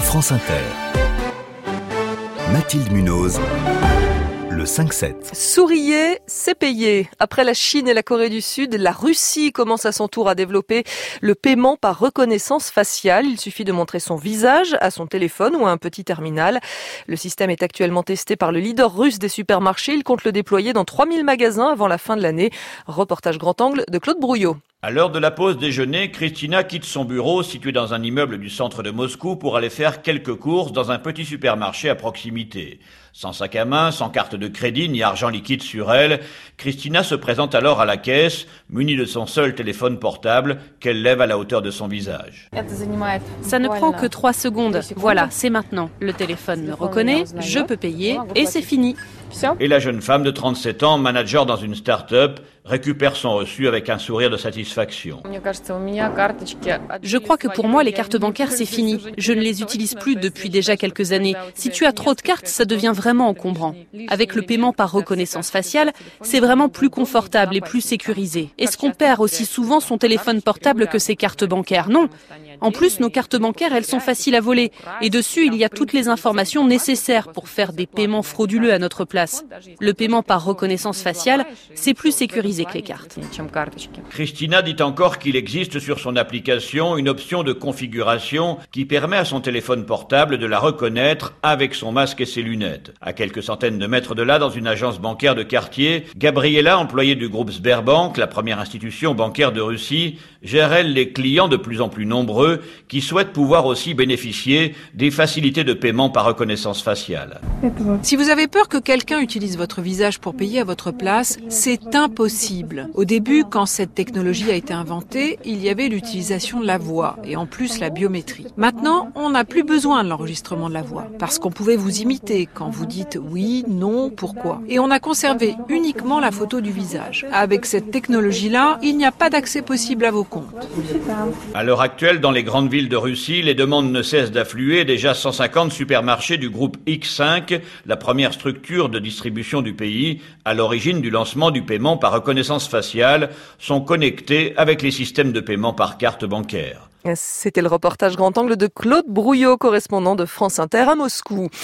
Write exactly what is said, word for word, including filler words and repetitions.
France Inter. Mathilde Munoz. Le cinq sept. Souriez, c'est payé. Après la Chine et la Corée du Sud, la Russie commence à son tour à développer le paiement par reconnaissance faciale. Il suffit de montrer son visage à son téléphone ou à un petit terminal. Le système est actuellement testé par le leader russe des supermarchés. Il compte le déployer dans trois mille magasins avant la fin de l'année. Reportage grand angle de Claude Brouillot. À l'heure de la pause déjeuner, Christina quitte son bureau situé dans un immeuble du centre de Moscou pour aller faire quelques courses dans un petit supermarché à proximité. Sans sac à main, sans carte de crédit ni argent liquide sur elle, Christina se présente alors à la caisse, munie de son seul téléphone portable qu'elle lève à la hauteur de son visage. Ça ne prend que trois secondes. Voilà, c'est maintenant. Le téléphone me reconnaît, je peux payer et c'est fini. Et la jeune femme de trente-sept ans, manager dans une start-up, récupère son reçu avec un sourire de satisfaction. Je crois que pour moi, les cartes bancaires, c'est fini. Je ne les utilise plus depuis déjà quelques années. Si tu as trop de cartes, ça devient vraiment encombrant. Avec le paiement par reconnaissance faciale, c'est vraiment plus confortable et plus sécurisé. Est-ce qu'on perd aussi souvent son téléphone portable que ses cartes bancaires? Non. En plus, nos cartes bancaires, elles sont faciles à voler. Et dessus, il y a toutes les informations nécessaires pour faire des paiements frauduleux à notre place. Le paiement par reconnaissance faciale, c'est plus sécurisé que les cartes. Christina dit encore qu'il existe sur son application une option de configuration qui permet à son téléphone portable de la reconnaître avec son masque et ses lunettes. À quelques centaines de mètres de là, dans une agence bancaire de quartier, Gabriela, employée du groupe Sberbank, la première institution bancaire de Russie, gère elle les clients de plus en plus nombreux qui souhaitent pouvoir aussi bénéficier des facilités de paiement par reconnaissance faciale. Si vous avez peur que quelqu'un utilise votre visage pour payer à votre place, c'est impossible. Au début, quand cette technologie a été inventée, il y avait l'utilisation de la voix et en plus la biométrie. Maintenant, on n'a plus besoin de l'enregistrement de la voix parce qu'on pouvait vous imiter quand vous dites oui, non, pourquoi. Et on a conservé uniquement la photo du visage. Avec cette technologie-là, il n'y a pas d'accès possible à vos comptes. À l'heure actuelle, dans les grandes villes de Russie, les demandes ne cessent d'affluer. Déjà cent cinquante supermarchés du groupe X cinq, la première structure de distribution du pays, à l'origine du lancement du paiement par reconnaissance faciale, sont connectés avec les systèmes de paiement par carte bancaire. C'était le reportage grand angle de Claude Brouillot, correspondant de France Inter à Moscou.